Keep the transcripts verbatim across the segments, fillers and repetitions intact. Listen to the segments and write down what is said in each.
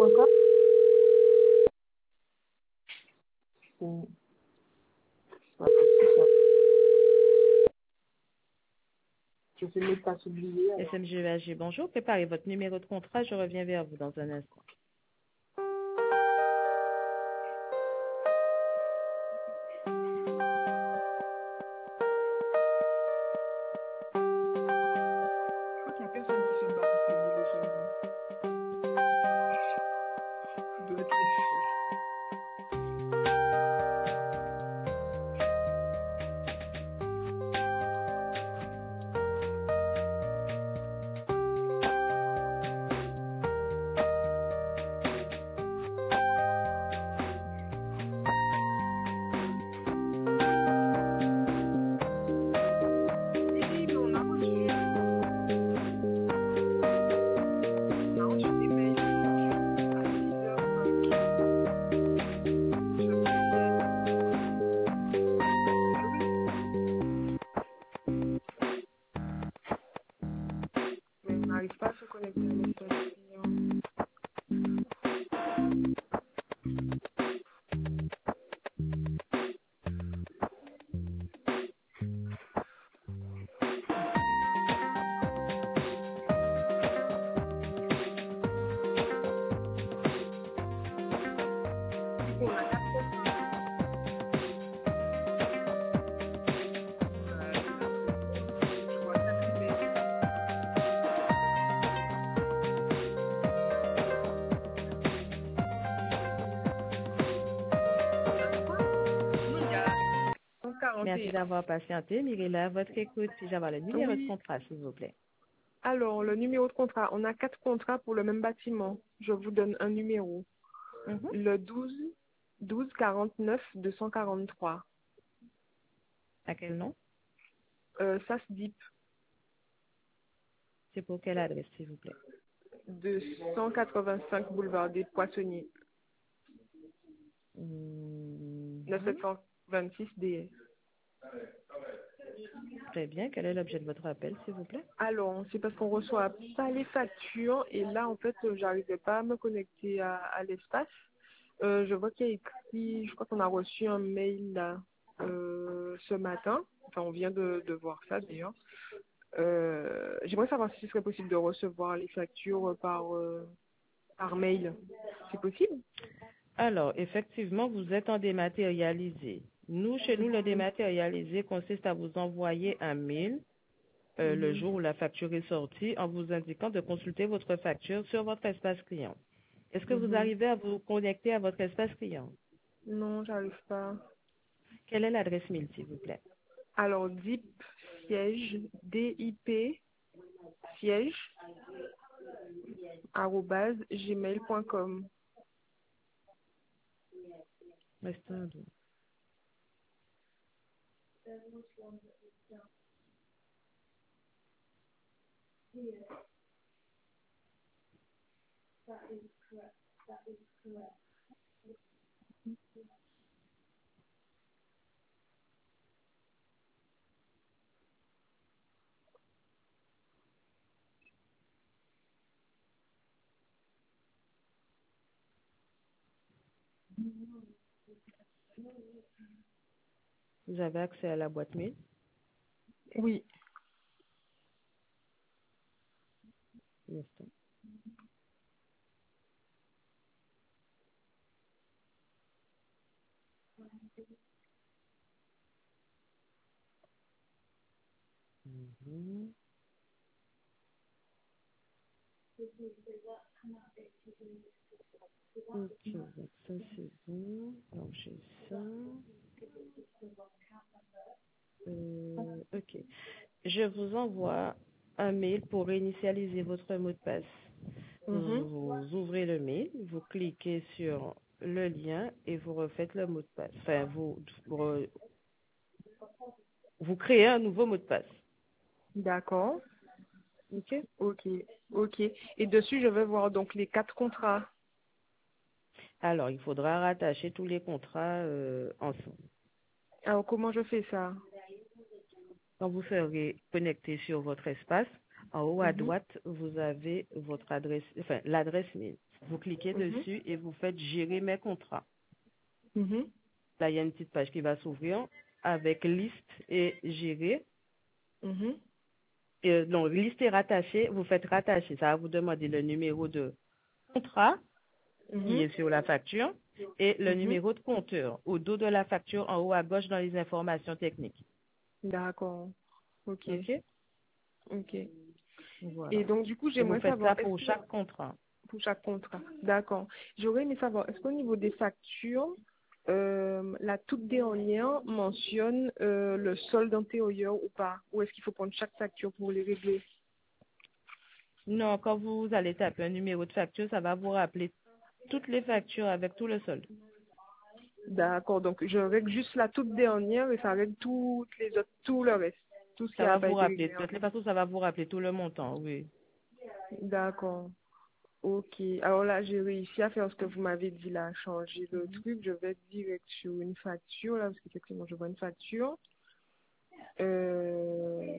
contrat. Ou- ouais, c'est ça. Je fais mes pas oublier alors. S M G E A G, bonjour. Préparez votre numéro de contrat. Je reviens vers vous dans un instant. Je crois qu'il y a personne qui se bat pour payer le sommet. Il doit être fait. Oui, mais on a reçu, on a reçu des mails à six heures cinq. Je mais on n'arrive pas à se connecter à l'espace client. Du coup, on a quatre contrats. Euh, je vois quatre emails. Il y a trois. Non, il y a Merci cent quarante et un. d'avoir patienté. Mirella, votre écoute. Puis-je avoir le numéro de Oui. contrat, s'il vous plaît? Alors, le numéro de contrat, on a quatre contrats pour le même bâtiment. Je vous donne un numéro. Mhm. Le douze, douze quarante-neuf deux cent quarante-trois. À quel nom? Euh, S A S D I P, C'est pour quelle adresse, s'il vous plaît? deux cent quatre-vingt-cinq boulevard des Poissonniers, Mhm. neuf sept cent vingt-six D S. Très bien. Quel est l'objet de votre appel, s'il vous plaît? Alors, c'est parce qu'on reçoit pas les factures et là, en fait, euh, j'arrivais pas à me connecter à, à l'espace. Euh, je vois qu'il y a écrit, je crois qu'on a reçu un mail là euh, ce matin. Enfin, on vient de, de voir ça d'ailleurs. Euh, J'aimerais savoir si ce serait possible de recevoir les factures par, euh, par mail. C'est possible? Alors, effectivement, vous êtes en dématérialisé. Nous, chez nous, le Mhm. dématérialisé consiste à vous envoyer un mail euh, le Mhm. jour où la facture est sortie en vous indiquant de consulter votre facture sur votre espace client. Est-ce que vous Mhm. arrivez à vous connecter à votre espace client? Non, j'arrive pas. Quelle est l'adresse mail, s'il vous plaît? Alors, D I P, siège, D I P, siège, arrobase, gmail point com. Restez un doux. Vous avez accès à la boîte mail? Oui. Un instant. Mhm. Ok, donc ça c'est bon. Donc j'ai ça. Euh, ok. Je vous envoie un mail pour réinitialiser votre mot de passe. Mhm. Vous, vous ouvrez le mail, vous cliquez sur le lien et vous refaites le mot de passe. Enfin, vous, vous, vous créez un nouveau mot de passe. D'accord. Ok? Ok. Ok. Et dessus, je vais voir donc les quatre contrats. Alors, il faudra rattacher tous les contrats euh, ensemble. Alors, comment je fais ça? Quand vous serez connecté sur votre espace, en haut à Mhm. droite, vous avez votre adresse, enfin l'adresse mail. Vous cliquez Mhm. dessus et vous faites gérer mes contrats. Mhm. Là, il y a une petite page qui va s'ouvrir avec liste et gérer. Mhm. Et donc, liste et rattacher, vous faites rattacher. Ça va vous demander le numéro de contrat qui Mhm. est sur la facture et le Mhm. numéro de compteur au dos de la facture en haut à gauche dans les informations techniques. D'accord. Ok. OK? Ok. Voilà. Et donc, du coup, Et vous j'aimerais faites ça savoir, est-ce pour que, chaque contrat. pour chaque contrat, d'accord. J'aurais aimé savoir, est-ce qu'au niveau des factures, euh, la toute dernière mentionne euh, le solde antérieur ou pas? Ou est-ce qu'il faut prendre chaque facture pour les régler? Non, quand vous allez taper un numéro de facture, ça va vous rappeler toutes les factures avec tout le solde. D'accord, donc je règle juste la toute dernière et ça règle toutes les autres, tout le reste, tout ce qui Ça n'a va pas vous été rappeler, de réglé en toutes les fait. façons, ça va vous rappeler tout le montant, oui. D'accord, ok. Alors là, j'ai réussi à faire ce que vous m'avez dit là, changer le truc. Je vais direct sur une facture là, parce qu'effectivement, je vois une facture. Euh,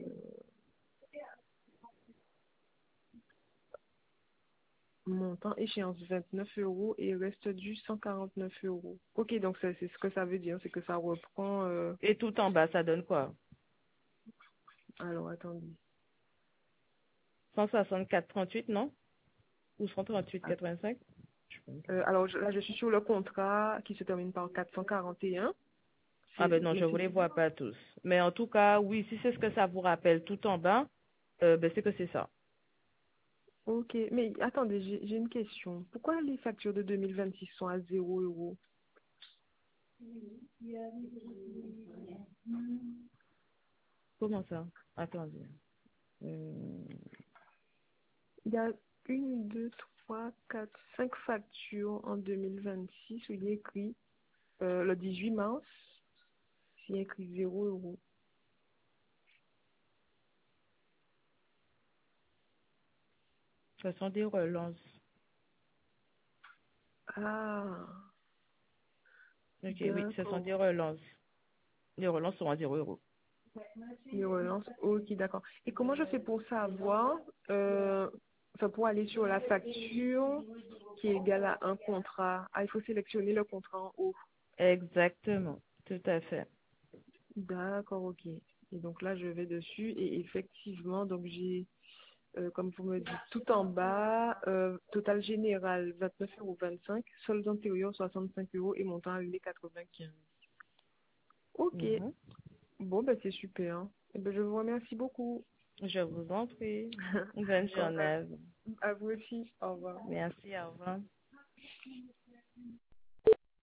Montant, échéance vingt-neuf euros et reste du cent quarante-neuf euros. Ok, donc c'est c'est ce que ça veut dire, c'est que ça reprend. euh, Et tout en bas, ça donne quoi? Alors attendez. cent soixante-quatre trente-huit, non? Ou cent trente-huit Ah, quatre-vingt-cinq? euh, alors je- là, je suis sur le contrat qui se termine par quatre cent quarante et un. Ah C'est, ben non, mais je ne vous c'est, les vois pas tous. Mais en tout cas, oui, si c'est ce que ça vous rappelle tout en bas, euh, ben c'est que c'est ça. ok, mais attendez, j'ai j'ai une question. Pourquoi les factures de deux mille vingt-six sont à zéro euros? Comment ça? Attendez. Euh, Il y a une, deux, trois, quatre, cinq factures en deux mille vingt-six où il est écrit euh, le dix-huit mars, il y a écrit zéro euros. ce sont des relances. Ah, Ok, oui, ce sont d'accord. des relances. Les relances sont à zéro euros. Les relances, ok, d'accord. Et comment je fais pour savoir, euh, enfin pour aller sur la facture qui est égale à un contrat? Ah, il faut sélectionner le contrat en haut. Exactement, tout à fait. D'accord, ok. Et donc là, je vais dessus et effectivement, donc j'ai, euh, comme vous me dites, tout en bas, euh, total général vingt-neuf euros vingt-cinq, solde antérieur soixante-cinq euros et montant annulé quatre-vingt-quinze. Ok, Mhm. bon, ben c'est super, hein. Eh ben, je vous remercie beaucoup. Je vous en prie. Bonne Comme journée. à, à vous aussi. Au revoir. Merci, au revoir.